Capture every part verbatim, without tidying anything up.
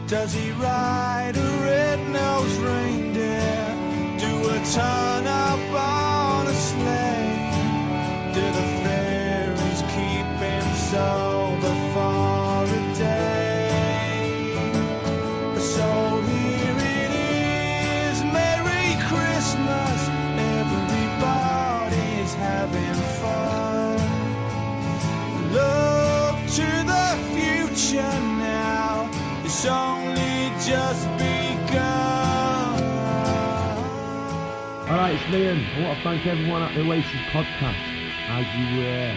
Does he ride a red-nosed reindeer? Do a turn up on a sleigh? Do the fairies keep him sober for a day? So here it is, Merry Christmas, everybody's having fun. Look to the future now, it's only just begun. Alright, it's Liam. I want to thank everyone at the Oasis podcast. As you were.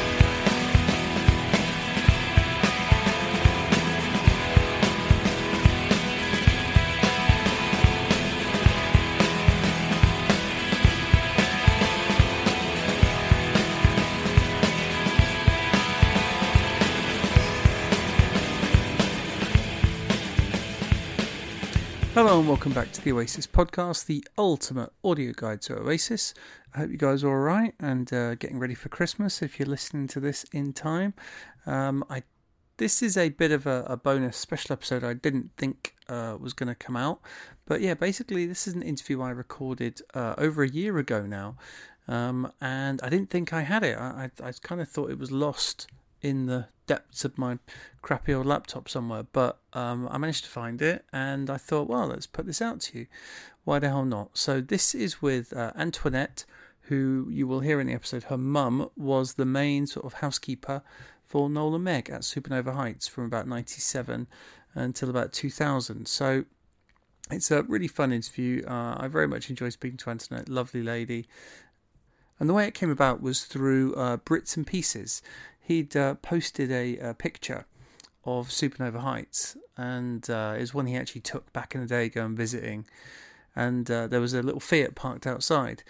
Hello and welcome back to the Oasis podcast, the ultimate audio guide to Oasis. I hope you guys are alright and uh, getting ready for Christmas if you're listening to this in time. Um, I This is a bit of a, a bonus special episode I didn't think uh, was going to come out. But yeah, basically this is an interview I recorded uh, over a year ago now. Um, and I didn't think I had it. I, I, I kind of thought it was lost in the depths of my crappy old laptop somewhere, but um, I managed to find it, and I thought, well, let's put this out to you. Why the hell not? So this is with uh, Antoinette, who you will hear in the episode. Her mum was the main sort of housekeeper for Noel and Meg at Supernova Heights from about ninety-seven until about two thousand. So it's a really fun interview. Uh, I very much enjoyed speaking to Antoinette, lovely lady. And the way it came about was through uh, Brits and Pieces. He'd uh, posted a, a picture of Supernova Heights, and uh, it was one he actually took back in the day going visiting. And uh, there was a little Fiat parked outside.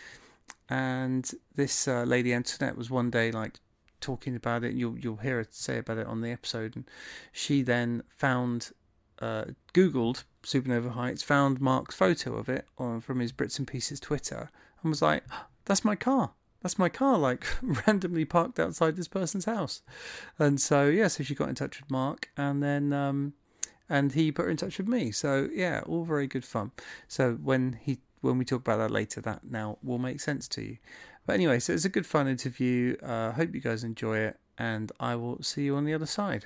And this uh, lady Antoinette was one day like talking about it, and you'll, you'll hear her say about it on the episode. And she then found, uh, Googled Supernova Heights, found Mark's photo of it on, from his Brits and Pieces Twitter, and was like, that's my car. That's my car, like, randomly parked outside this person's house. And so, yeah, so she got in touch with Mark, and then, um, and he put her in touch with me. So, yeah, all very good fun. So when he, when we talk about that later, that now will make sense to you. But anyway, so it's a good fun interview. I uh, hope you guys enjoy it, and I will see you on the other side.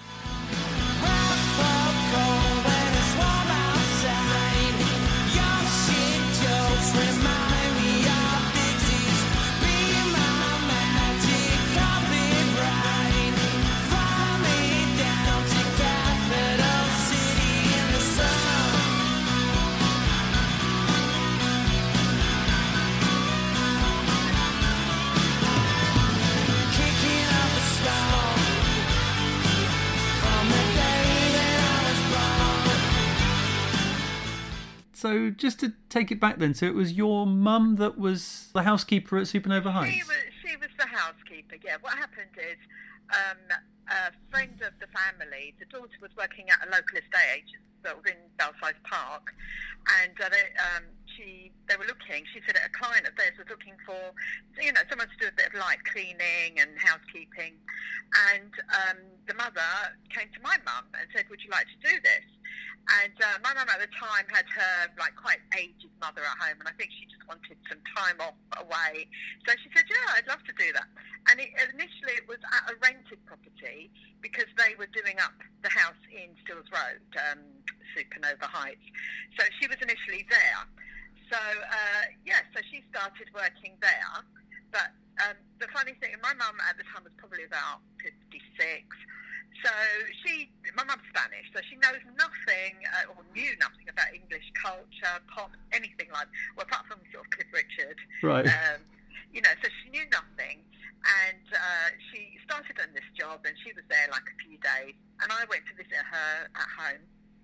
So just to take it back then, so it was your mum that was the housekeeper at Supernova Heights? She was, she was the housekeeper, yeah. What happened is um, a friend of the family, the daughter was working at a local estate agent that was in Belsize Park, and uh, they, um, she, they were looking, she said a client of theirs was looking for, you know, someone to do a bit of light cleaning and housekeeping, and um, the mother came to my mum and said, would you like to do this? And uh, my mum at the time had her like quite aged mother at home, and I think she just wanted some time off away. So she said, yeah, I'd love to do that. And it, initially it was at a rented property because they were doing up the house in Stills Road, um, Supernova Heights. So she was initially there. So, uh, yeah, so she started working there. But um, the funny thing, my mum at the time was probably about fifty-six. So she, my mum's Spanish, so she knows nothing, uh, or knew nothing about English culture, pop, anything like, well, apart from sort of Cliff Richard. Right. Um, you know, so she knew nothing, and uh, she started on this job, and she was there like a few days, and I went to visit her at home,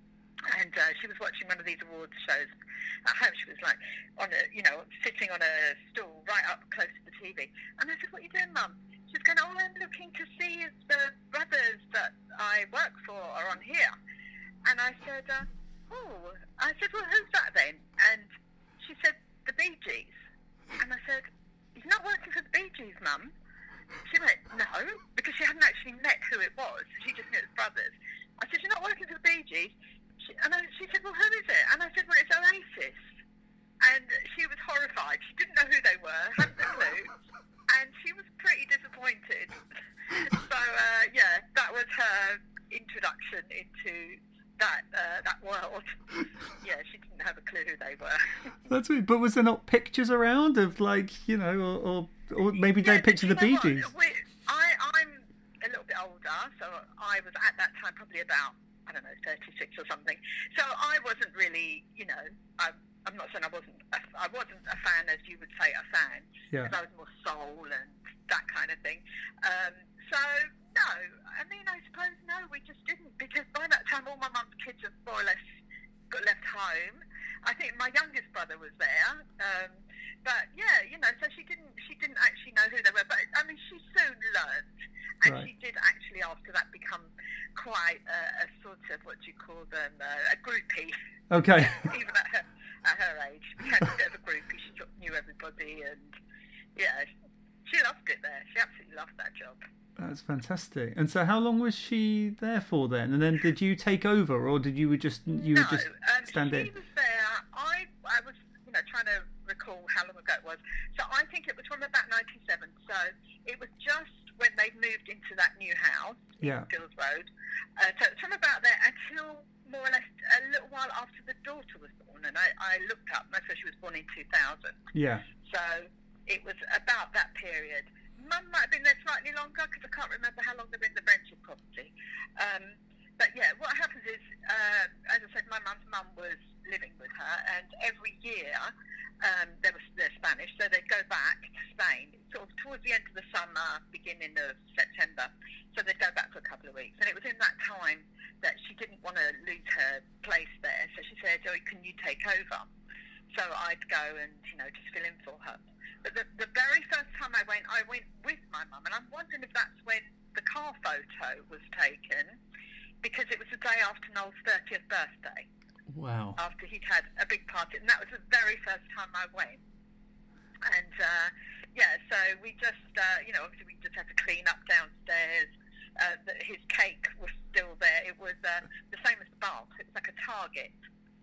and uh, she was watching one of these awards shows at home. She was like, on a, you know, sitting on a stool right up close to the T V, and I said, what are you doing, Mum? She's going, oh, I'm looking to see if the brothers that I work for are on here. And I said, uh, oh, I said, well, who's that then? And she said, the Bee Gees. And I said, he's not working for the Bee Gees, Mum. She went, no, because she hadn't actually met who it was. She just knew it was brothers. I said, you're not working for the Bee Gees? She she, and I, she said, well, who is it? And I said, well, it's Oasis. And she was horrified. She didn't know who they were, hadn't a clue, and she was pretty disappointed. So, uh, yeah, that was her introduction into that uh, that world. Yeah, she didn't have a clue who they were. That's weird. But was there not pictures around of, like, you know, or or, or maybe yeah, they picture the Bee Gees? I, I'm a little bit older, so I was at that time probably about, I don't know, thirty-six or something. So I wasn't really, you know, I, I'm not saying I wasn't, a, I wasn't a fan as you would say a fan, Yeah. because I was more soul and that kind of thing. Um, so no, I mean, I suppose no, we just didn't, because by that time all my mum's kids had more or less got left home. I think my youngest brother was there, um, but yeah, you know, so she didn't, she didn't actually know who they were. But I mean, she soon learned, and Right. she did actually after that become quite a, a sort of, what do you call them, uh, a groupie. Okay. Even at her at her age, she became a bit of a groupie. She sort of knew everybody, and yeah, she loved it there. She absolutely loved that job. That's fantastic. And so how long was she there for then? And then did you take over, or did you just you no, would just um, stand she in? was there. I I was, you know, trying to recall how long ago it was. So I think it was from about ninety-seven. So it was just when they moved into that new house, Yeah. Fields Road. Uh, so it's from about there until more or less a little while after the daughter was born. And I, I looked up, and so she was born in two thousand. Yeah. So it was about that period. Mum might have been there slightly longer, because I can't remember how long they were in the rented property. Um, but yeah, what happens is, uh, as I said, my mum's mum was living with her, and every year um, they were they're Spanish, so they'd go back to Spain, sort of towards the end of the summer, beginning of September. So they'd go back for a couple of weeks, and it was in that time that she didn't want to lose her place there. So she said, "Oh, can you take over?" So I'd go and, you know, just fill in for her. But the, the very first time I went, I went with my mum, and I'm wondering if that's when the car photo was taken, because it was the day after Noel's thirtieth birthday, Wow. after he'd had a big party, and that was the very first time I went. And, uh, yeah, so we just, uh, you know, obviously we just had to clean up downstairs. Uh, the, his cake was still there. It was uh, the same as the bath. It was like a Target.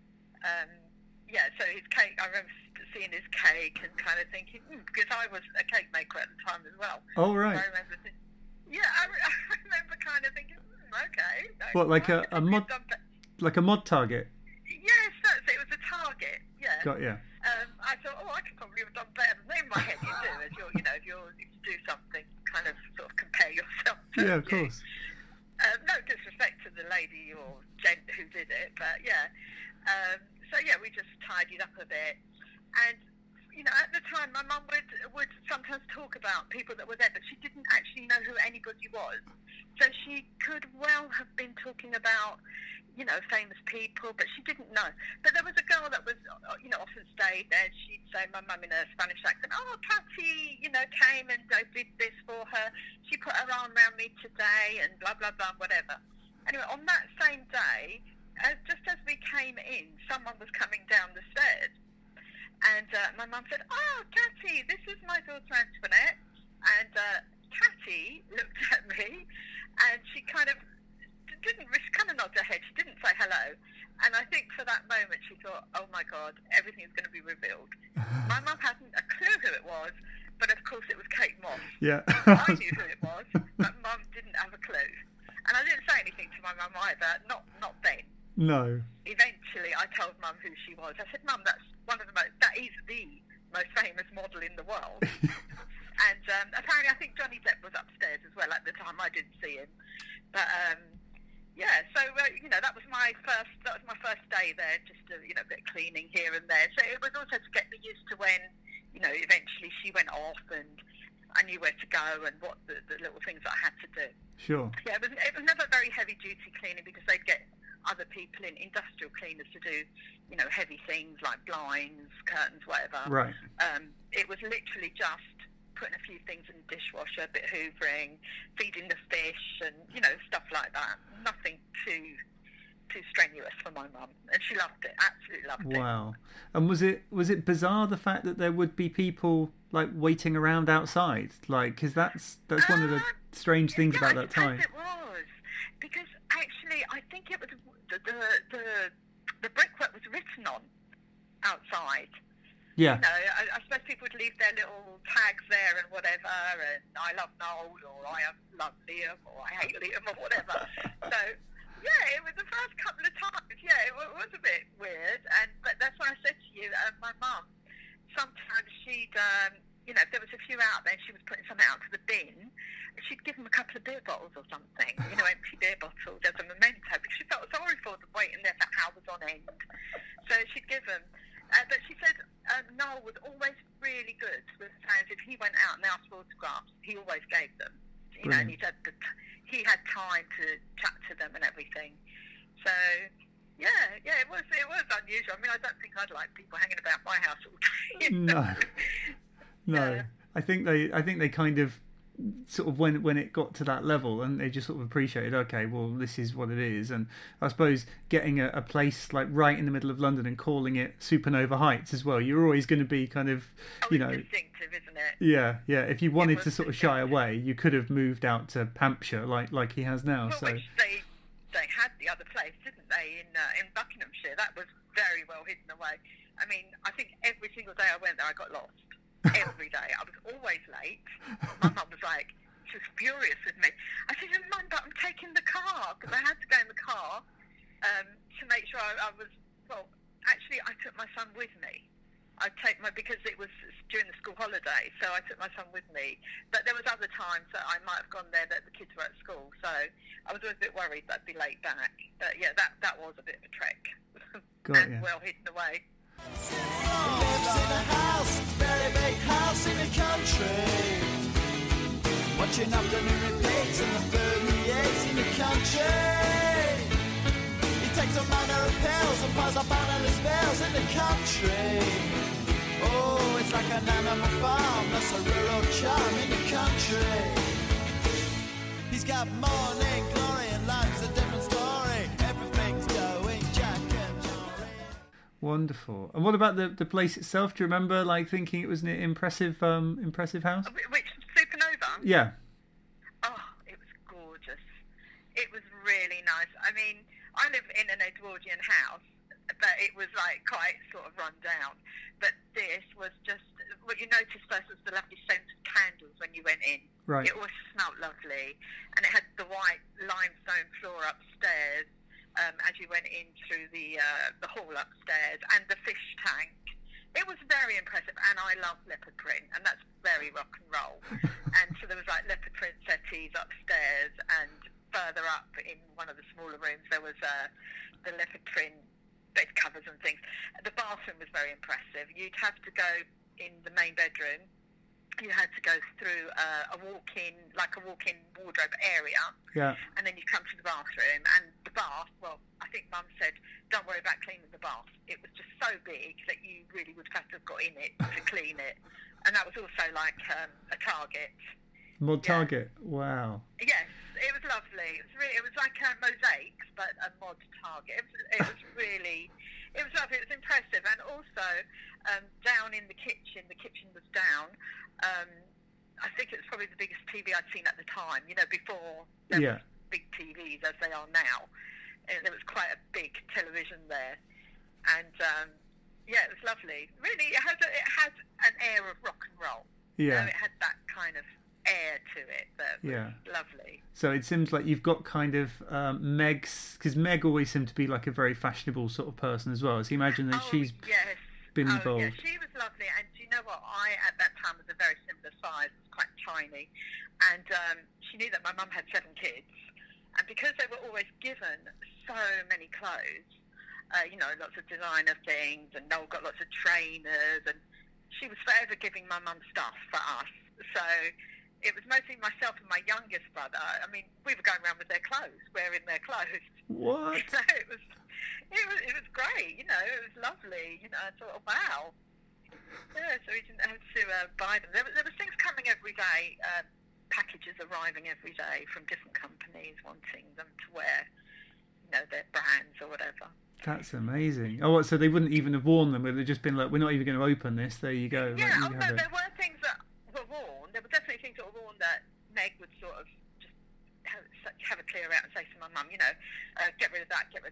Um, yeah, so his cake, I remember seeing his cake and kind of thinking, mm, because I was a cake maker at the time as well. Oh, right. I remember thinking, yeah, I, re- I remember kind of thinking, mm, okay. No, What, like I a- a could mod- have done be- Like a mod target. Yes, that's it. It was a Target, yeah. Got yeah. Um, I thought, oh, I could probably have done better than in my head. You do, as you're, you know, if you're if you do something, kind of sort of compare yourself to. Yeah, of you. course. Um, no disrespect to the lady or gent who did it, but yeah. Um, so yeah, we just tidied up a bit, and you know, at the time, my mum would would sometimes talk about people that were there, but she didn't actually know who anybody was. So she could well have been talking about, you know, famous people, but she didn't know. But there was a girl that was, you know, often stayed there. She'd say, my mum in a Spanish accent, "Oh, Cathy, you know, came and I did this for her. She put her arm around me today," and blah, blah, blah, whatever. Anyway, on that same day, as, just as we came in, someone was coming down the stairs. And uh, my mum said, "Oh, Cathy, this is my daughter Antoinette." And uh, Cathy looked at me, and she kind of didn't, she kind of nodded her head. She didn't say hello. And I think for that moment she thought, oh my God, everything's going to be revealed. My mum hadn't a clue who it was, but of course it was Kate Moss. Yeah. I knew who it was, but Mum didn't have a clue. And I didn't say anything to my mum either, not not then. No. Eventually I told Mum who she was. I said, "Mum, that's one of the most, that is the most famous model in the world." And um, apparently I think Johnny Depp was upstairs as well at the time. I didn't see him. But um, yeah, so uh, you know, that was my first that was my first day there, just a, you know, a bit of cleaning here and there. So it was also to get me used to when, you know, eventually she went off and I knew where to go and what the, the little things that I had to do. Sure. Yeah, it was it was never very heavy duty cleaning, because they'd get other people in, industrial cleaners, to do, you know, heavy things like blinds, curtains, whatever. Right. Um, it was literally just putting a few things in the dishwasher, a bit of hoovering, feeding the fish, and, you know, stuff like that. Nothing too too strenuous for my mum, and she loved it. Absolutely loved it. Wow. And was it was it bizarre, the fact that there would be people like waiting around outside, like, because that's that's one of the Uh, strange things yeah, about I that suppose time. It was, because actually I think it was the the the, the brickwork was written on outside. Yeah. You know, I, I suppose people would leave their little tags there and whatever, and I love Noel, or I love Liam, or I hate Liam, or whatever. So, yeah, it was the first couple of times. Yeah, it was, it was a bit weird, and but that's why I said to you, uh, my mum, sometimes she'd, um, you know, if there was a few out there, and she was putting something out to the bin, she'd give them a couple of beer bottles or something, you know, empty beer bottles as a memento, because she felt sorry for them waiting there for hours on end. So she'd give them. Uh, but she said um, Noel was always really good with fans. If he went out and they asked for autographs, he always gave them. You know, and he said that he had time to chat to them and everything. So, yeah, yeah, it was it was unusual. I mean, I don't think I'd like people hanging about my house all day. You know? No, no. Yeah. I think they, I think they kind of sort of when when it got to that level, and they just sort of appreciated, okay, well, this is what it is. And I suppose getting a, a place like right in the middle of London and calling it Supernova Heights as well, you're always going to be kind of, oh, you know, distinctive, isn't it? yeah, yeah. If you wanted was to sort of shy distinctive. away, you could have moved out to Hampshire, like like he has now. Well, So which they they had the other place, didn't they, in uh, in Buckinghamshire? That was very well hidden away. I mean, I think every single day I went there, I got lost. Every day, I was always late. My mum was like, she was furious with me. I said, "Mum, but I'm taking the car," because I had to go in the car um, to make sure I, I was. Well, actually, I took my son with me. I take my because it was during the school holiday, so I took my son with me. But there was other times that I might have gone there that the kids were at school, so I was always a bit worried that I'd be late back. But yeah, that that was a bit of a trek, Got and ya. well hidden away. Lives in a house, very big house in the country. Watching afternoon repeats and the food he eats in the country. He takes a manner of pills and piles up analyst spells in the country. Oh, it's like an animal farm, that's a rural charm in the country. He's got morning glory and life's a different story. Everything's going Jack and Jory. wonderful. And what about the the place itself? Do you remember like thinking it was an impressive um impressive house? Wh- Which Supernova? Yeah. Oh, it was gorgeous. It was really nice. I mean, I live in an Edwardian house, but it was like quite sort of run down. But this was just, what you noticed first was the lovely scent of candles when you went in. Right. It always smelled lovely. And it had the white limestone floor upstairs um, as you went in through the, uh, the hall upstairs, and the fish tank. It was very impressive, and I love leopard print, and that's very rock and roll. And so there was like leopard print settees upstairs, and further up in one of the smaller rooms there was uh, the leopard print bed covers and things. The bathroom was very impressive. You'd have to go in the main bedroom. You had to go through uh, a walk-in, like a walk-in wardrobe area, Yeah. and then you come to the bathroom, and the bath, well, I think Mum said, don't worry about cleaning the bath. It was just so big that you really would have to have got in it to clean it. And that was also like um, a Target. Mod Yeah. Target. Wow. Yes, it was lovely. It was really, it was like uh, mosaics, but a mod Target. It was, it was really, it was lovely. It was impressive. And also, um, down in the kitchen, the kitchen was down. Um, I think it was probably the biggest T V I'd seen at the time. You know, before there Yeah. was big T Vs as they are now. And there was quite a big television there. And um, yeah, it was lovely. Really, it has a, it has an air of rock and roll. You Yeah. know, it had that kind of air to it that was Yeah. lovely. So it seems like you've got kind of um, Meg's, because Meg always seemed to be like a very fashionable sort of person as well. So you imagine that Oh, she's yes. been oh, involved. Yeah, she was lovely. And do you know what? I, at that time, was a very similar size, was quite tiny. And um, she knew that my mum had seven kids. And because they were always given so many clothes, uh, you know, lots of designer things, and Noel got lots of trainers, and she was forever giving my mum stuff for us. So it was mostly myself and my youngest brother. I mean, we were going around with their clothes, wearing their clothes. What? So it was, it was, it was great. You know, it was lovely. You know, I thought, oh, wow. Yeah, so we didn't have to uh, buy them. There, were- there was things coming every day, uh, packages arriving every day from different companies wanting them to wear, you know, their brands or whatever. That's amazing. Oh, what, so they wouldn't even have worn them? Would they just been like, we're not even going to open this. There you go. Yeah, like, oh, you no, have it. there were things that were worn. There were definitely things that were worn that Meg would sort of just have, have a clear out and say to my mum, you know, uh, get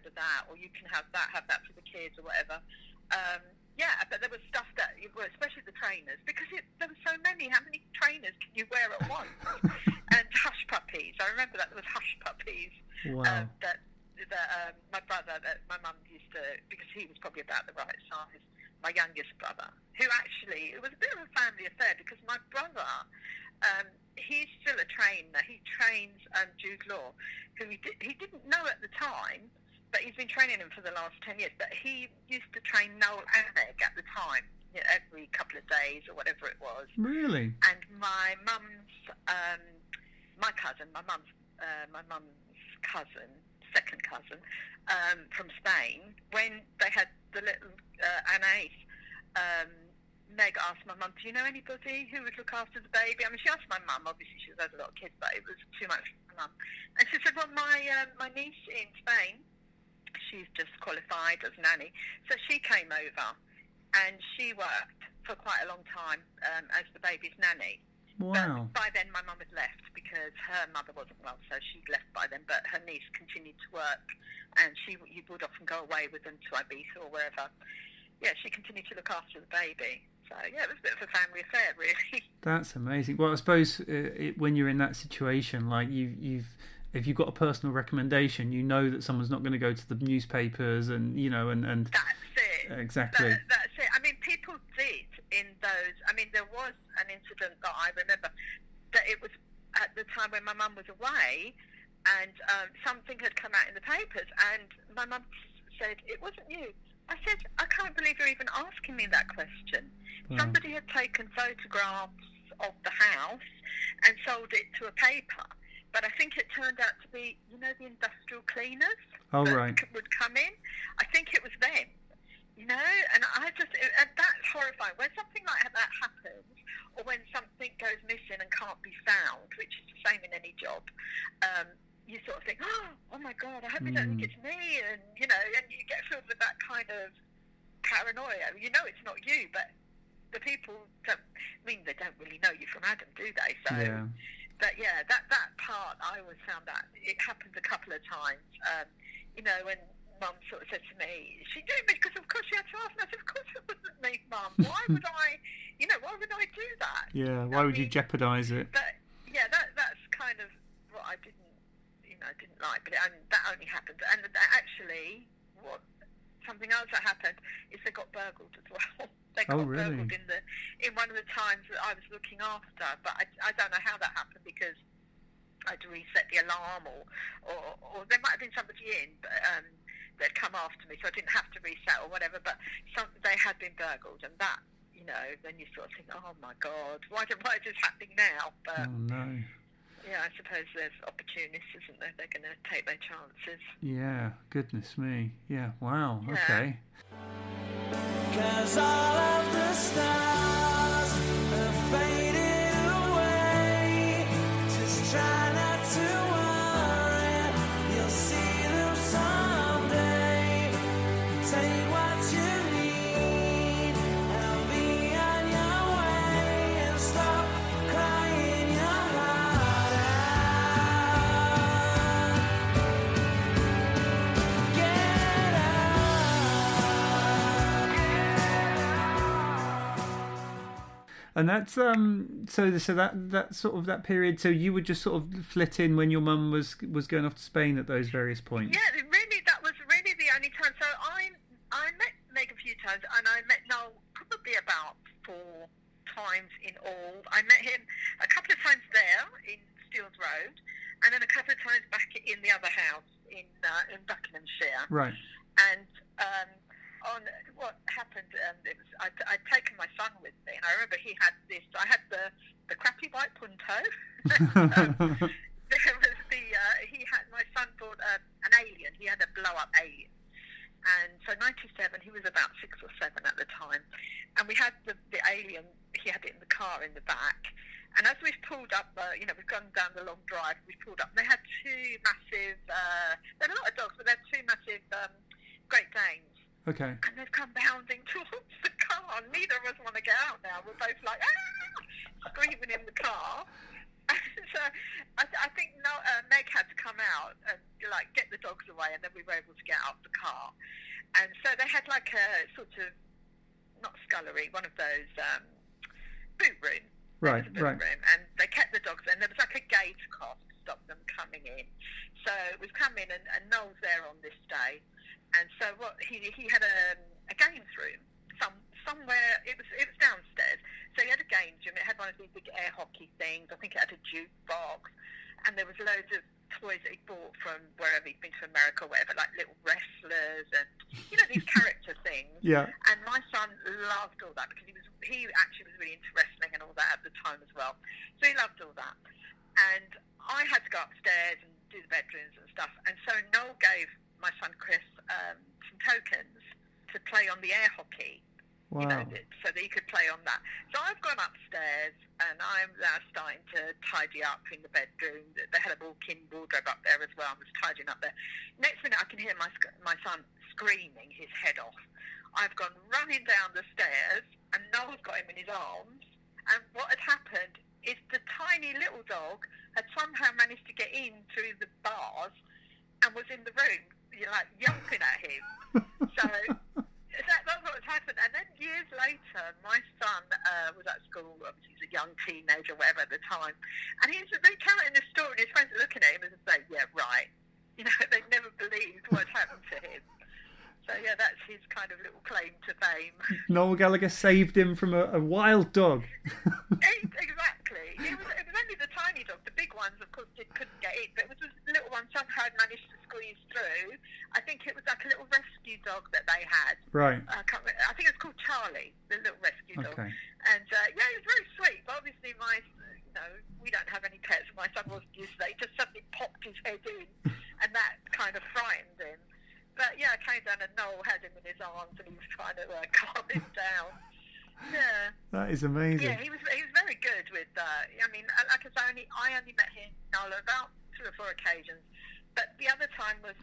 for that, or you can have that, have that for the kids, or whatever. Um, yeah, but there was stuff that, well, especially the trainers, because it, there were so many. How many trainers can you wear at once? And hush puppies. I remember that there was hush puppies. Wow. Um, that that um, my brother, that my mum used to, because he was probably about the right size. My youngest brother, who actually, it was a bit of a family affair, because my brother, um, he's still a trainer. He trains um, Jude Law, who he, di- he didn't know at the time, but he's been training him for the last ten years. But he used to train Noel Anig at the time, you know, every couple of days or whatever it was. Really? And my mum's, um, my cousin, my mum's, uh, my mum's cousin, second cousin, um, from Spain, when they had the little uh, Anais, um, Meg asked my mum, do you know anybody who would look after the baby? I mean, she asked my mum, obviously she's had a lot of kids, but it was too much for my mum. And she said, well, my um, my niece in Spain, she's just qualified as nanny, so she came over and she worked for quite a long time um, as the baby's nanny. Wow. But by then my mum had left because her mother wasn't well, so she'd left by then, but her niece continued to work, and she you would often go away with them to Ibiza or wherever. Yeah, she continued to look after the baby. So, yeah, it was a bit of a family affair, really. That's amazing. Well, I suppose uh, it, when you're in that situation, like you, you've, if you've got a personal recommendation, you know that someone's not going to go to the newspapers and, you know, and... and that's it. Exactly. That, that's it. I mean, people did in those... I mean, there was an incident that I remember that it was at the time when my mum was away, and um, something had come out in the papers, and my mum said, it wasn't you. I said, I can't believe you're even asking me that question. Wow. Somebody had taken photographs of the house and sold it to a paper. But I think it turned out to be, you know, the industrial cleaners Oh, that right. c- would come in. I think it was them, you know, and I just, it, and that's horrifying. When something like that happens, or when something goes missing and can't be found, which is the same in any job, um, you sort of think, oh, oh my God, I hope they don't think it's me, and, you know, and you get filled with that kind of paranoia. You know it's not you, but the people don't, I mean, they don't really know you from Adam, do they? So, Yeah. but yeah, that, that part, I always found that it happened a couple of times, um, you know, when Mum sort of said to me, she knew me because of course she had to ask me. I said, of course it wasn't me, Mum. Why would I, you know, why would I do that? Yeah, why I would you mean, jeopardise it? But yeah, that that's kind of what I didn't, you know, didn't like. But it, and that only happened. And that actually, what something else that happened is they got burgled as well. They got Oh, really? burgled in the in one of the times that I was looking after. But I, I don't know how that happened because I'd reset the alarm, or or, or there might have been somebody in, but. Um, They'd come after me, so I didn't have to reset or whatever, but some, they had been burgled, and that, you know, then you sort of think, oh my God, why, do, why is this happening now? But, Oh, no. yeah, I suppose there's opportunists, isn't there? They're going to take their chances. Yeah, goodness me. Yeah, wow, Yeah. okay. 'Cause all of the stars have faded away. Just try not to worry, you'll see them someday. Take what you need, I'll be on your way, and stop crying your heart out. Get And that's um so so that that sort of that period, so you would just sort of flit in when your mum was was going off to Spain at those various points. Yeah, really, that was really the only time. So I I met Meg a few times, and I met Noel probably about four times in all. I met him a couple of times there in Steeles Road, and then a couple of times back in the other house in uh, in Buckinghamshire. Right. And um, on what happened, um, it was I'd, I'd taken my son with me, and I remember he had this. I had the the crappy white Punto. um, there was the uh, he had my son bought uh, an Alien. He had a blow up Alien, and so ninety-seven. He was about six or seven at the time, and we had the the Alien. He had it in the car in the back. And as we've pulled up, uh, you know, we've gone down the long drive, we've pulled up, and they had two massive, uh, they had a lot of dogs, but they had two massive um, Great Danes. Okay. And they've come bounding towards the car. Neither of us want to get out now. We're both like, ah! Screaming in the car. So I, th- I think no, uh, Meg had to come out and like get the dogs away, and then we were able to get out of the car. And so they had like a sort of, not scullery, one of those um, boot room. Right, boot right. Room, and they kept the dogs, and there was like a gate across to stop them coming in. So we've come in, and, and Noel's there on this day, and so what he he had a, a games room some somewhere. It was it was downstairs. So he had a games room. It had one of these big air hockey things. I think it had a jukebox, and there was loads of toys that he bought from wherever he'd been to America or whatever, like little wrestlers and, you know, these character things. Yeah. And my son loved all that because he was he actually was really into wrestling and all that at the time as well. So he loved all that. And I had to go upstairs and do the bedrooms and stuff. And so Noel gave my son Chris um, some tokens to play on the air hockey. Wow. You know, so that he could play on that. So I've gone upstairs and I'm now starting to tidy up in the bedroom. They had a walk-in wardrobe up there as well. I was tidying up there. Next minute I can hear my my son screaming his head off. I've gone running down the stairs and Noel's got him in his arms. And what had happened is the tiny little dog had somehow managed to get in through the bars and was in the room, you know, like yelping at him. So... That, that's what had happened. And then years later, my son uh, was at school. Obviously, he was a young teenager, whatever, at the time. And he was recounting this story, and his friends were looking at him and saying, yeah, right. You know, they never believed what had happened to him. So, yeah, that's his kind of little claim to fame. Noel Gallagher saved him from a, a wild dog. Exactly. It was, it was only the tiny dog. The big ones, of course, did, couldn't get in. But it was this little one somehow managed to squeeze through. I think it was like a little rescue dog that they had. Right. I, can't remember, I think it's called Charlie, the little rescue dog. Okay. And, uh, yeah, he was very sweet. But obviously, my, you know, we don't have any pets. My son wasn't used to that. He just suddenly popped his head in. And that kind of frightened him. But, yeah, I came down and Noel had him in his arms and he was trying to uh, calm him down. Yeah. That is amazing. Yeah, he was he was very good with, uh, I mean, like I said, I only, I only met him, Noel, about three or four occasions. But the other time was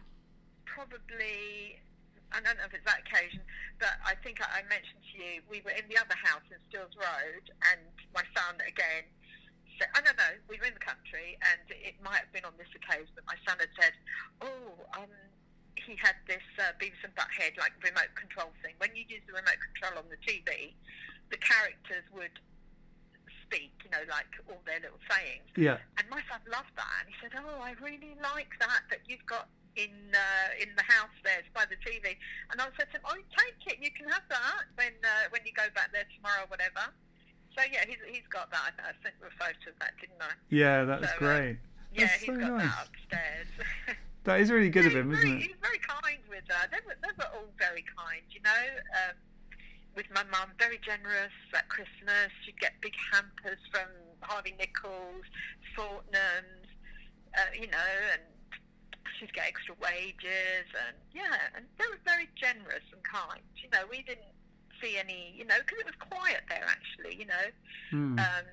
probably, I don't know if it's that occasion, but I think I, I mentioned to you, we were in the other house in Stills Road and my son, again, said, I don't know, we were in the country and it might have been on this occasion that my son had said, oh, um, he had this uh, Beavis and Butthead like remote control thing. When you use the remote control on the T V, the characters would speak, you know, like all their little sayings. Yeah. And my son loved that, and he said, "Oh, I really like that that you've got in uh, in the house there by the T V." And I said to him, "Oh, take it. You can have that when uh, when you go back there tomorrow, or whatever." So yeah, he's he's got that. I sent you a photo of that, didn't I? Yeah, that's so, great. Uh, yeah, that's he's so got nice. that upstairs. That is really good yeah, of him, he's isn't very, it? He's very kind with uh, they were they were all very kind, you know. Um, with my mum, very generous at Christmas. She'd get big hampers from Harvey Nichols, Fortnum's, uh, you know, and she'd get extra wages, and yeah, and they were very generous and kind. You know, we didn't see any, you know, because it was quiet there actually, you know. Mm. Um,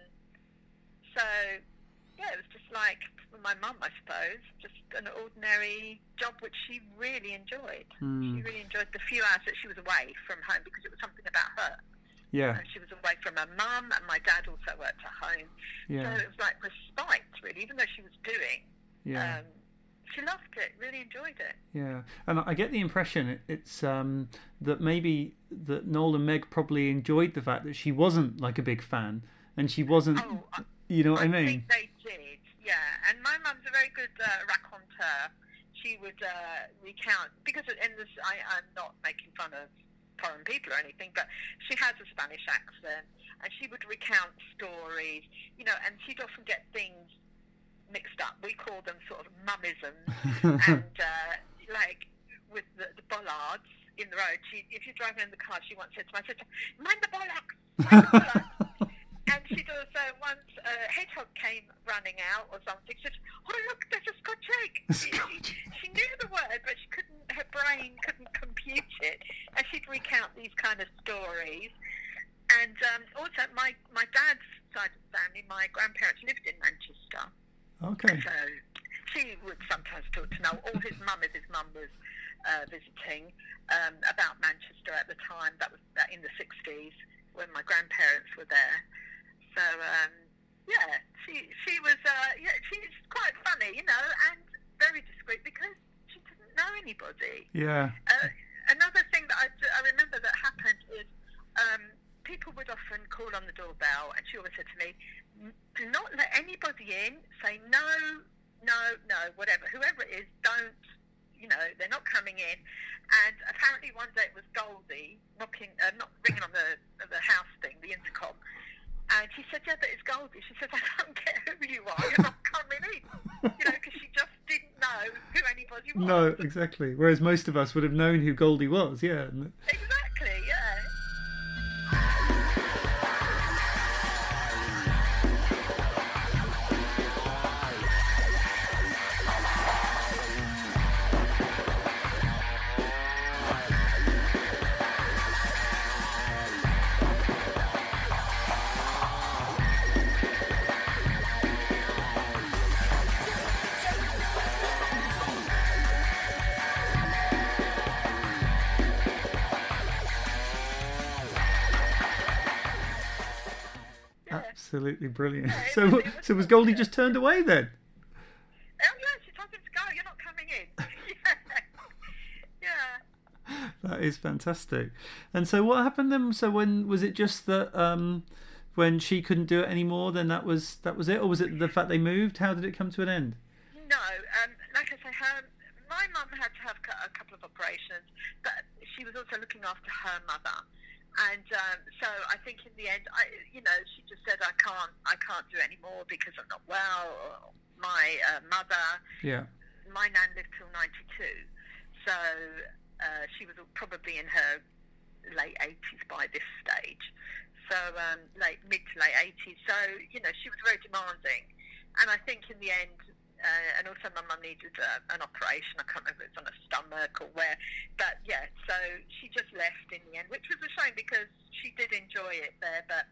so yeah, it was just like my mum, I suppose, just an ordinary job which she really enjoyed. Mm. She really enjoyed the few hours that she was away from home because it was something about her. Yeah. And she was away from her mum, and my dad also worked at home. Yeah. So it was like respite, really, even though she was doing. Yeah. Um, she loved it, really enjoyed it. Yeah, and I get the impression it, it's um, that maybe that Noel and Meg probably enjoyed the fact that she wasn't like a big fan, and she wasn't. Oh, I, you know what I, I mean? think they did, yeah. And my mum's a very good uh, raconteur. She would uh, recount, because in this, I, I'm not making fun of foreign people or anything, but she has a Spanish accent, and she would recount stories, you know, and she'd often get things mixed up. We call them sort of mummisms, and uh, like with the, the bollards in the road. She, if you're driving in the car, she once said to my sister, "Mind the bollocks, mind the bollocks." And she'd also once a uh, hedgehog came running out or something. She said, "Oh look, there's a Scotch egg." She, she, she knew the word, but she couldn't. Her brain couldn't compute it, and she'd recount these kind of stories. And um, also, my my dad's side of the family, my grandparents lived in Manchester. Okay. So she would sometimes talk to Noel, or his mum, if his mum was uh, visiting, um, about Manchester at the time. That was in the sixties when my grandparents were there. So um, yeah, she she was uh, yeah she's quite funny, you know, and very discreet because she didn't know anybody. Yeah. Uh, another thing that I, I remember that happened is um, people would often call on the doorbell, and she always said to me, "Do not let anybody in. Say no, no, no, whatever, whoever it is, don't." You know, they're not coming in. And apparently one day it was Goldie knocking, uh, not ringing on the the house thing, the intercom. And she said, "Yeah, but it's Goldie." She said, "I don't care who you are. You're not coming in." You know, because she just didn't know who anybody was. No, exactly. Whereas most of us would have known who Goldie was. Yeah. Exactly. Yeah. Absolutely brilliant. Yeah, it so, was- it was so was good, Goldie yeah. just turned away then? Oh yeah, she told him to go. You're not coming in. yeah. Yeah. That is fantastic. And so, what happened then? So, when was it just that um, when she couldn't do it anymore, then that was that was it, or was it the fact they moved? How did it come to an end? No, um, like I say, her, my mum had to have a couple of operations, but she was also looking after her mother. And um, so I think in the end, I, you know, she just said, I can't, I can't do it anymore because I'm not well. Or my uh, mother, Yeah. my nan lived till ninety-two, so uh, she was probably in her late eighties by this stage. So um, late, mid to late eighties. So you know, she was very demanding, and I think in the end. Uh, and also my mum needed uh, an operation. I can't remember if it was on a stomach or where. But, yeah, so she just left in the end, which was a shame because she did enjoy it there. But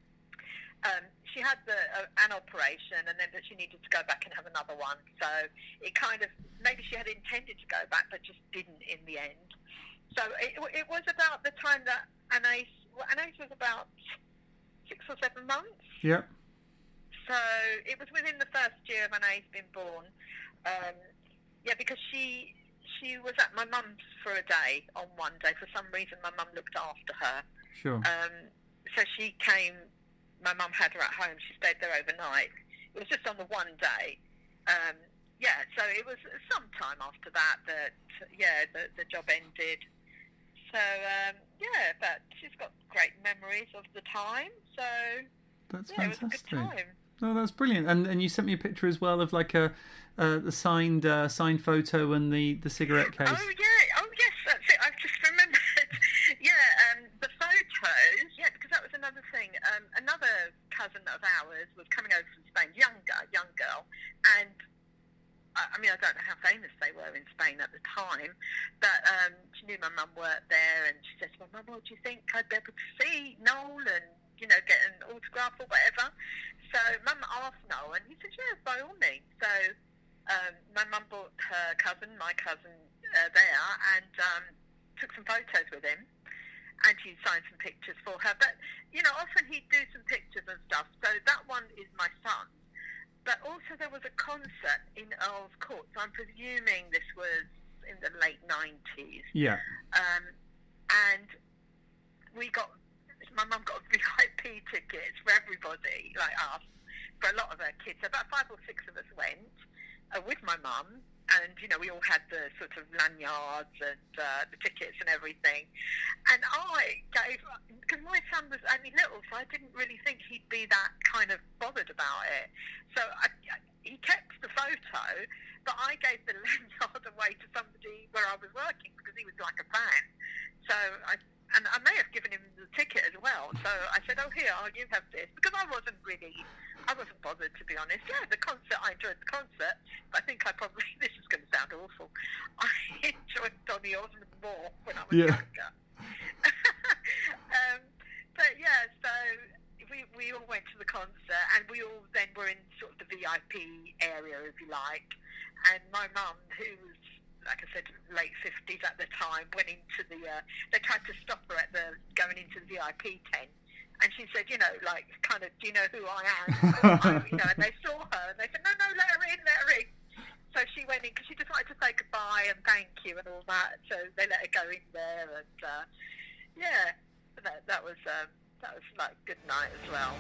um, she had the, uh, an operation and then but she needed to go back and have another one. So it kind of, maybe she had intended to go back but just didn't in the end. So it, it was about the time that Anais, well, Anais was about six or seven months. Yep. So it was within the first year of Anais being born. Um, yeah, because she she was at my mum's for a day on one day. For some reason, my mum looked after her. Sure. Um, so she came, my mum had her at home. She stayed there overnight. It was just on the one day. Um, yeah, so it was some time after that that, yeah, the, the job ended. So, um, yeah, but she's got great memories of the time. So, That's yeah, it was a fantastic. good time. Oh, that's brilliant. And and you sent me a picture as well of like a uh, the signed uh, signed photo and the, the cigarette case. Oh yeah, oh yes, that's it. I've just remembered. yeah, um, the photos. Yeah, because that was another thing. Um, another cousin of ours was coming over from Spain, younger, young girl, and I, I mean I don't know how famous they were in Spain at the time, but um, she knew my mum worked there, and she said to my mum, "Well, do you think I'd be able to see Noel and you know get an autograph or whatever?" So Mum asked Noel, and he said, "Yeah, by all means." So um, my mum brought her cousin, my cousin, uh, there, and um, took some photos with him, and he signed some pictures for her. But you know, often he'd do some pictures and stuff. So that one is my son. But also there was a concert in Earl's Court. So I'm presuming this was in the late nineties. Yeah. Um, and we got. My mum got V I P tickets for everybody, like us, for a lot of her kids. So about five or six of us went uh, with my mum, and, you know, we all had the sort of lanyards and uh, the tickets and everything. And I gave, because my son was only little, so I didn't really think he'd be that kind of bothered about it. So I, he kept the photo, but I gave the lanyard away to somebody where I was working because he was like a fan. So I And I may have given him the ticket as well. So I said, "Oh, here, oh, you have this." Because I wasn't really, I wasn't bothered, to be honest. Yeah, the concert, I enjoyed the concert. But I think I probably, this is going to sound awful, I enjoyed Donny Osmond more when I was Yeah. younger. um, but yeah, so we, we all went to the concert, and we all then were in sort of the V I P area, if you like. And my mum, who was, like I said, late fifties at the time, went into the, uh, they tried to stop her at the, going into the V I P tent And she said, you know, like, kind of, do you know who I am? I, you know, and they saw her, and they said, no, no, let her in, let her in. So she went in, because she just wanted to say goodbye and thank you and all that. So they let her go in there, and, uh, yeah, that, that was, um, that was, like, good night as well.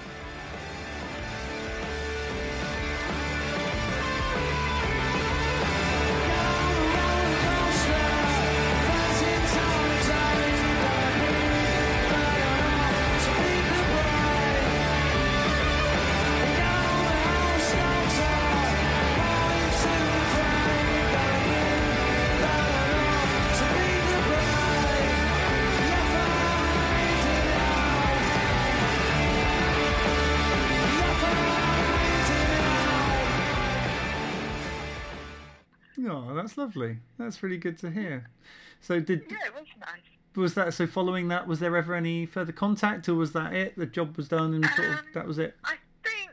Oh, that's lovely. That's really good to hear. So did Yeah, it was nice. was that so? Following that, was there ever any further contact, or was that it? The job was done, and sort of Um, that was it. I think,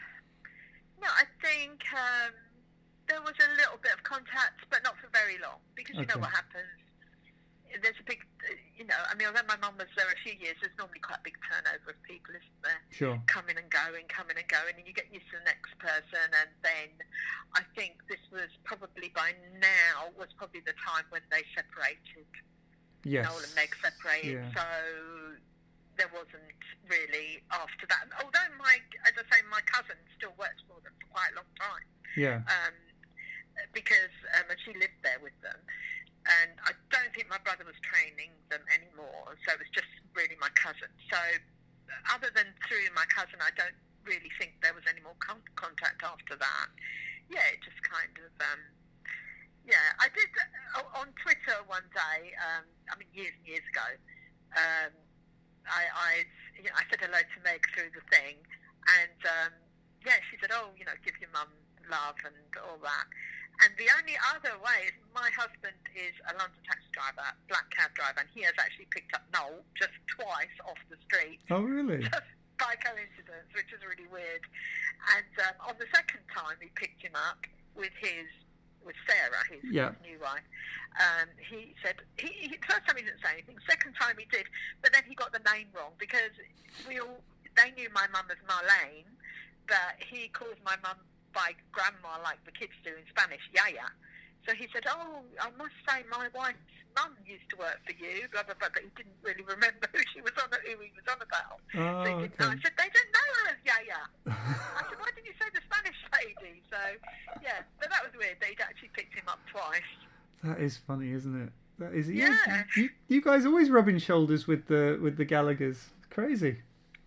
no, I think um, there was a little bit of contact, but not for very long, because you Okay. know what happens. There's a big, you know, I mean, although my mum was there a few years, there's normally quite a big turnover of people, isn't there? Sure. Coming and going, coming and going, and you get used to the next person, and then I think this was probably by now was probably the time when they separated. Yes. Noel and Meg separated, Yeah. so there wasn't really after that. Although my, as I say, my cousin still works for them for quite a long time, Yeah. um, because um, she lived there with them. And I don't think my brother was training them anymore, so it was just really my cousin. So other than through my cousin, I don't really think there was any more con- contact after that. Yeah, it just kind of, um, yeah. I did, uh, on Twitter one day, um, I mean years and years ago, um, I, I, you know, I said hello to Meg through the thing, and um, yeah, she said, oh, you know, give your mum love and all that. And the only other way is my husband is a London taxi driver, black cab driver, and he has actually picked up Noel just twice off the street. Oh, really? Just by coincidence, which is really weird. And um, on the second time he picked him up with his, with Sarah, his, Yeah. his new wife, um, he said, he, he, first time he didn't say anything, second time he did, but then he got the name wrong, because we all, they knew my mum as Marlene, but he calls my mum by grandma, like the kids do in Spanish, Yaya. So he said, oh, I must say my wife's mum used to work for you, blah, blah, blah, but he didn't really remember who she was on, who he was on about. Oh, So he didn't know. I okay. said, they didn't know her as Yaya. I said, why didn't you say the Spanish lady? So, yeah, but that was weird that he'd actually picked him up twice. That is funny, isn't it? That is. Yeah. You, you guys always rubbing shoulders with the with the Gallaghers. It's crazy.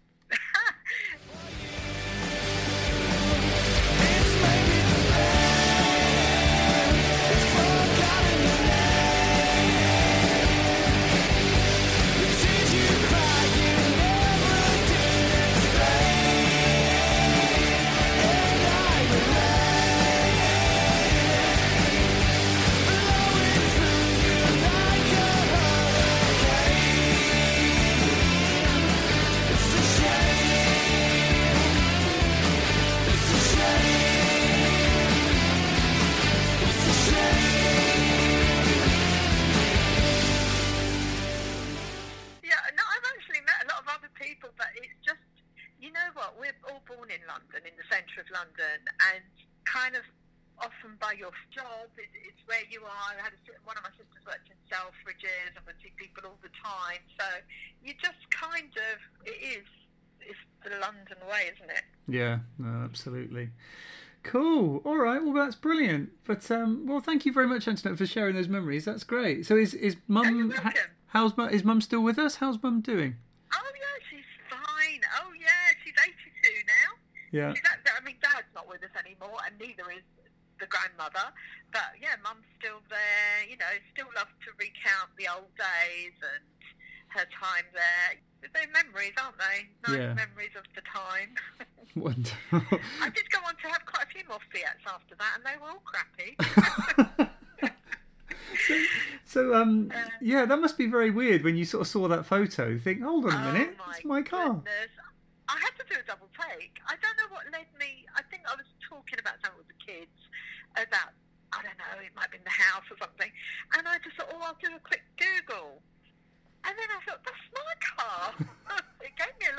Yeah, no, I've actually met a lot of other people, but it's just, you know what, we're all born in London, in the centre of London, and kind of often by your job, it, it's where you are. I had a, one of my sisters worked in Selfridges, and would see people all the time, so you just kind of, it is, it's the London way, isn't it? Yeah. No, absolutely. Cool. All right. Well, that's brilliant. But um, well, thank you very much, Antoinette, for sharing those memories. That's great. So, is is Oh, you're mum? welcome. How's mum? Is mum still with us? How's mum doing? Oh, yeah, she's fine. Oh, yeah, she's eighty-two now. Yeah. She's at, I mean, Dad's not with us anymore, and neither is the grandmother. But yeah, Mum's still there. You know, still loves to recount the old days and her time there. They're memories, aren't they? Nice Yeah. memories of the time. Wonderful. I did go on to have quite a few more Fiats after that, and they were all crappy. so, so um, yeah, that must be very weird when you sort of saw that photo. You think, hold on a minute, Oh my it's my car. goodness. I had to do a double take. I don't know what led me. I think I was talking about something with the kids about, I don't know, it might be in the house or something. And I just thought, oh, I'll do a quick Google. And then I thought, that's my car. It gave me a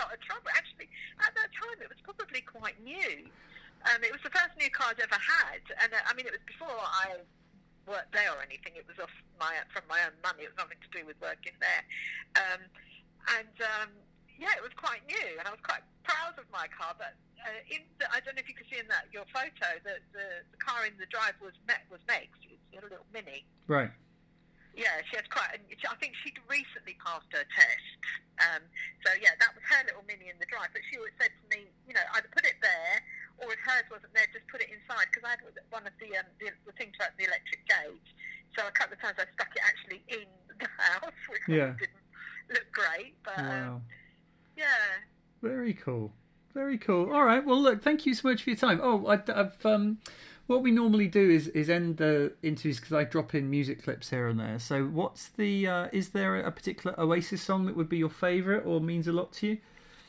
car I'd ever had. And uh, I mean, it was before I worked there or anything. It was off my from my own money. It was nothing to do with working there. Um, and um, yeah, it was quite new, and I was quite proud of my car. But uh, in the, I don't know if you can see in that your photo that the, the car in the drive was Met was Meg's. It was a little Mini. Right. Yeah, she had quite. I think she'd recently passed her test. Um, so yeah, that was her little Mini in the drive. But she always said to me, you know, either put it there, or if hers wasn't there, just put it inside, because I had one of the um, the, the things about the electric gauge. So a couple of times I stuck it actually in the house, which Yeah. didn't look great. But Wow. um, yeah. Very cool. Very cool. All right. Well, look, thank you so much for your time. Oh, I, I've um, what we normally do is is end the interviews because I drop in music clips here and there. So, what's the? Uh, is there a particular Oasis song that would be your favourite or means a lot to you?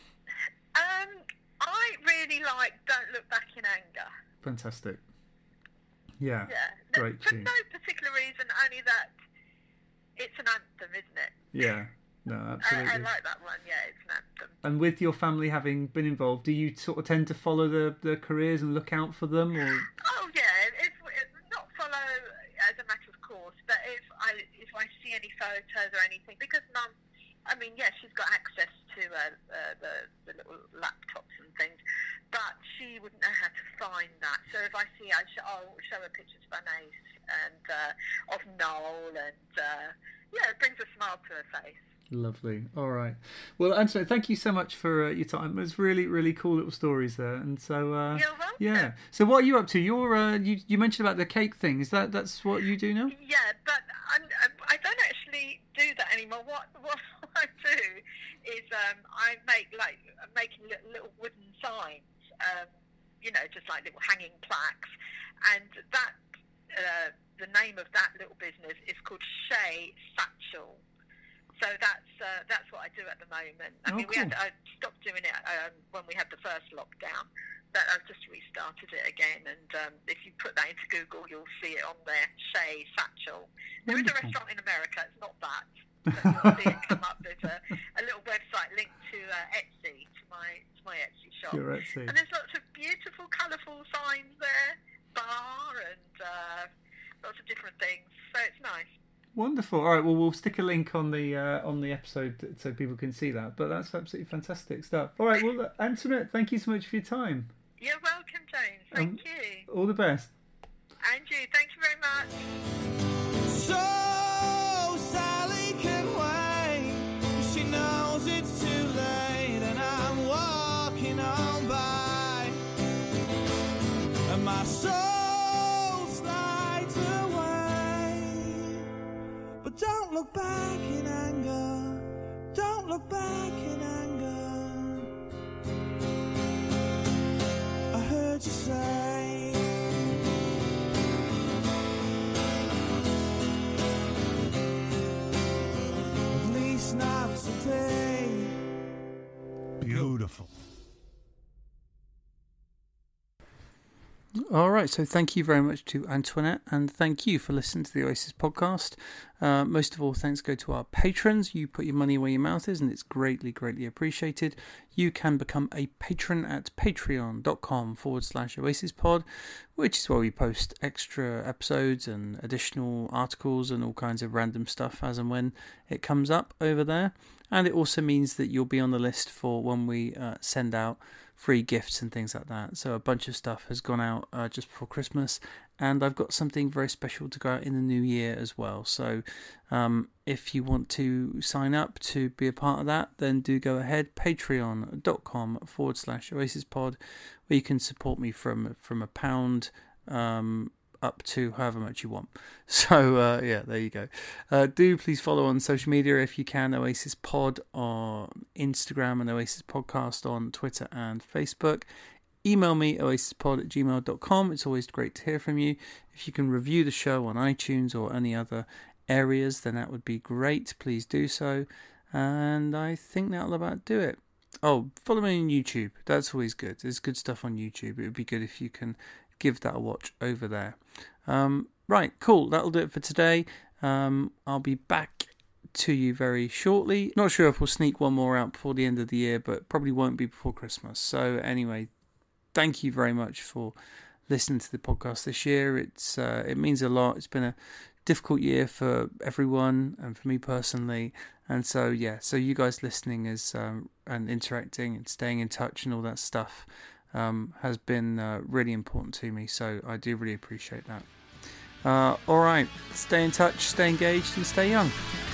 Um, I really like "Don't Look Back in Anger." Fantastic. Yeah. Yeah. Great For tune. no particular reason, only that it's an anthem, isn't it? Yeah. No, I, absolutely. I like that one. Yeah, it's an anthem. And with your family having been involved, do you sort of tend to follow the, the careers and look out for them, or? Oh yeah, if, if not follow as a matter of course, but if I if I see any photos or anything, because Mum, I mean, yes, she's got access to uh, uh, the the little laptops and things, but she wouldn't know how to find that. So if I see, I sh- I'll show her pictures of Anais and uh, of Noel, and uh, yeah, it brings a smile to her face. Lovely. All right. Well, Antoinette, thank you so much for uh, your time. It was really, really cool little stories there. And so, uh, You're welcome. yeah. So, what are you up to? You're uh, you you mentioned about the cake thing. Is that that's what you do now? Yeah, but I'm, I don't actually do that anymore. What what I do is um, I make like I'm making little, little wooden signs. Um, you know, just like little hanging plaques, and that uh, the name of that little business is called Shea Satchel. So that's uh, that's what I do at the moment. I Oh, mean, we had cool. I stopped doing it um, when we had the first lockdown, but I've just restarted it again. And um, if you put that into Google, you'll see it on there, Shea Satchel. There is a Wonderful. restaurant in America. It's not that. But you'll see it come up. There's a, a little website linked to uh, Etsy, to my to my Etsy shop. Your Etsy. And there's lots of beautiful, colourful signs there, bar and uh, lots of different things. So it's nice. Wonderful. All right. Well, we'll stick a link on the uh, on the episode so people can see that. But that's absolutely fantastic stuff. All right. Well, look, Antoinette, thank you so much for your time. You're welcome, James. Thank Um, you. All the best. And you. Thank you very much. So Sally can wait. She knows it's too late, and I'm walking on by, and my soul slides away. But don't look back in anger. Don't look back in anger. I heard you say. At least not today. Beautiful. All right, so thank you very much to Antoinette, and thank you for listening to the Oasis podcast. Uh, most of all, thanks go to our patrons. You put your money where your mouth is, and it's greatly, greatly appreciated. You can become a patron at patreon.com forward slash Oasis pod, which is where we post extra episodes and additional articles and all kinds of random stuff as and when it comes up over there. And it also means that you'll be on the list for when we uh, send out free gifts and things like that. So a bunch of stuff has gone out uh, just before Christmas, and I've got something very special to go out in the new year as well. So um, if you want to sign up to be a part of that, then do go ahead. Patreon.com forward slash Oasis pod, where you can support me from from a pound um, up to however much you want. So uh, yeah, there you go. Uh, do please follow on social media if you can. Oasis Pod on Instagram and Oasis Podcast on Twitter and Facebook. Email me oasispod at gmail dot com. It's always great to hear from you. If you can review the show on iTunes or any other areas, then that would be great. Please do so. And I think that'll about do it. Oh, follow me on YouTube. That's always good. There's good stuff on YouTube. It would be good if you can give that a watch over there. Um, right, cool. That'll do it for today. Um, I'll be back to you very shortly. Not sure if we'll sneak one more out before the end of the year, but probably won't be before Christmas. So anyway, thank you very much for listening to the podcast this year. It's uh, it means a lot. It's been a difficult year for everyone and for me personally, and so yeah, so you guys listening is um, and interacting and staying in touch and all that stuff um, has been uh, really important to me. So I do really appreciate that. Uh, all right, stay in touch, stay engaged, and stay young.